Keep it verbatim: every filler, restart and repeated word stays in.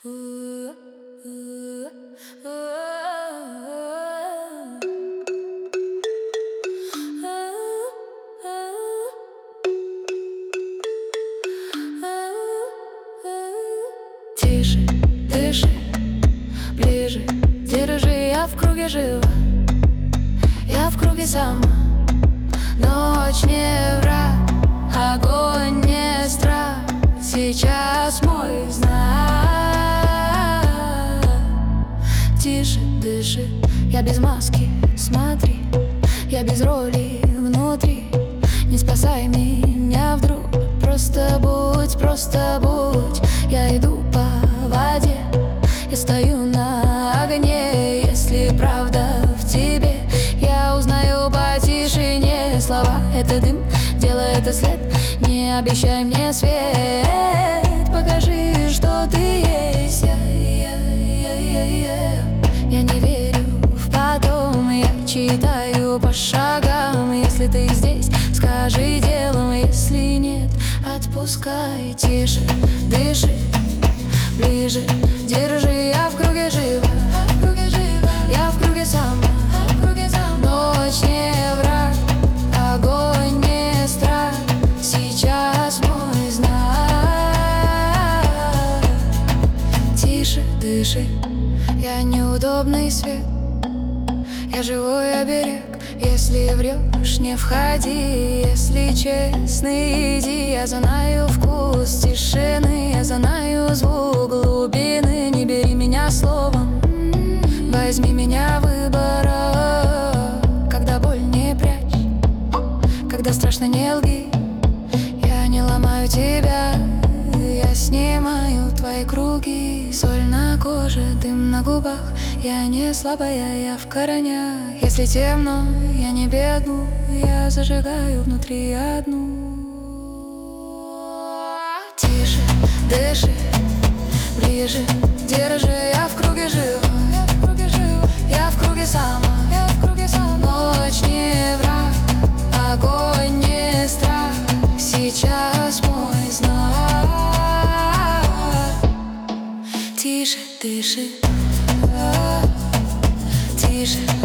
Тише, дыши, ближе, держи, я в круге жива, я в круге сама. Ночь не враг, огонь не страх, сейчас мой знак. Тише, дыши, я без маски, смотри, я без роли внутри. Не спасай меня вдруг, просто будь, просто будь. Я иду по воде, я стою на огне. Если правда в тебе, я узнаю по тишине. Слова — это дым, дело — это след. Не обещай мне свет, покажи, что ты есть. Я, я, я, я, я. Я не верю в потом, я читаю по шагам. Если ты здесь, скажи делом, если нет, отпускай. Тише, дыши, ближе, держи, я в круге жива, я в круге сама. Ночь не враг, огонь не страх, сейчас мой знак. Тише, дыши, я неудобный свет, я живой оберег. Если врешь, не входи, если честный, иди. Я знаю вкус тишины, я знаю звук глубины. Не бери меня словом, возьми меня выбором. Когда боль не прячь, когда страшно не лги. Я не ломаю тебя, я снимаю твои круги. Соль на коже, дым на губах, я не слабая, я в корнях. Если темно, я не бегу, я зажигаю внутри одну. Тише, дыши, ближе, держи, я в круге жива, я в круге сама. Ночь не враг, огонь не страх, сейчас мой знак. Тише, дыши, тише.